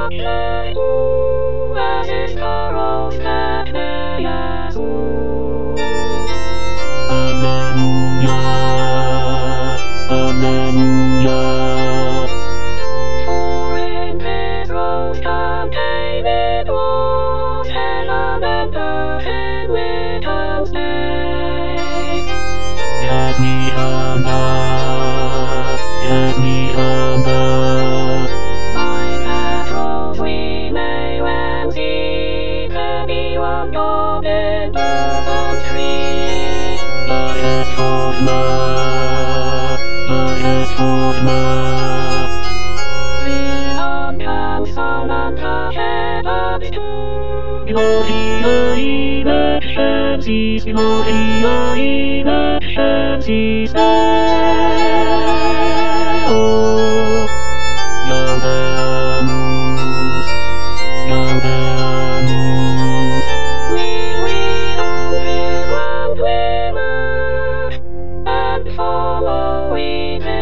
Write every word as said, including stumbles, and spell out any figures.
Alleluia, Alleluia. For in this rose come David was, heaven and earth in without space. Yes, we hunger, yes, we hunger. By that rose we may well see anyone God in bosom tree. But his fortma, but his fortma. Zion comes on unto shepherds too. Gloria in excelsis, Gloria in excelsis Deo. Laudeamus, Laudeamus. We, we on his round we move, and follow we